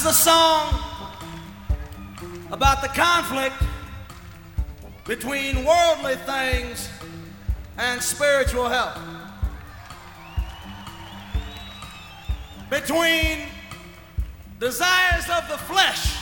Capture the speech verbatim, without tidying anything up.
is a song about the conflict between worldly things and spiritual health, between desires of the flesh